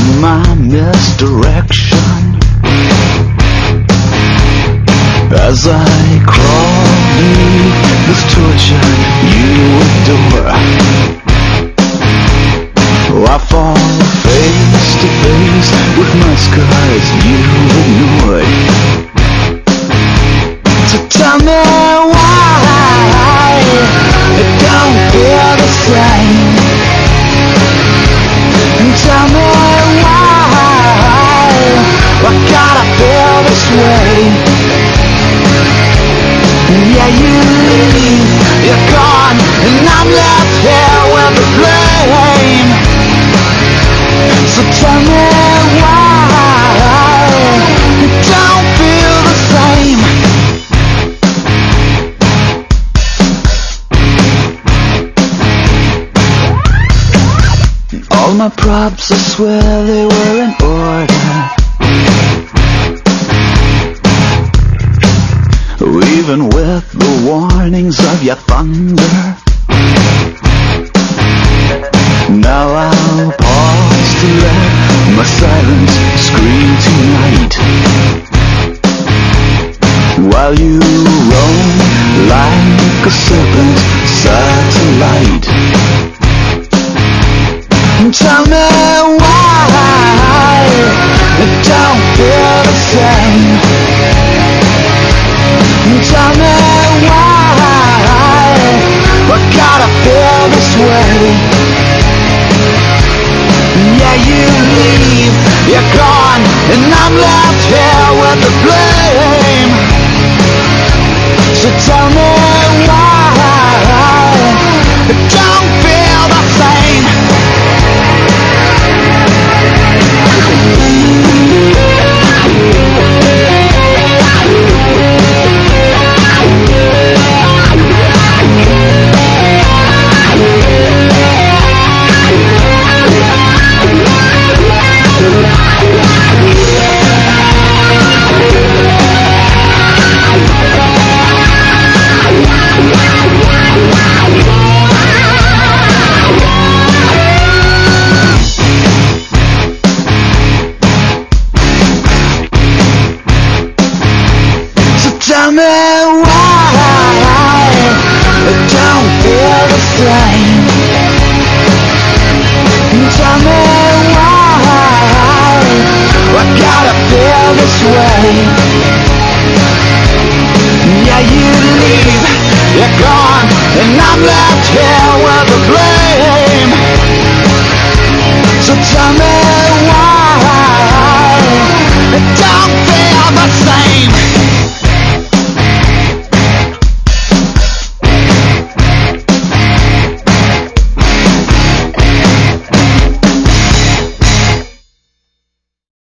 my misdirection as I crawl beneath this torture you adore. I fall face to face with my scars you ignored. So tell me why it don't feel the same. And tell me why I gotta feel this way. Yeah, you leave, you're gone, and I'm left here with the blame. So tell me why it don't feel the same. All my props, I swear they were in order. Even with the warnings of your thunder. Now I'll pause to let my silence scream tonight, while you roam like a serpent satellite. Tell me why it don't feel the same. Tell me why I gotta feel this way. Yeah, you leave, you're gone, and I'm left here with the blame.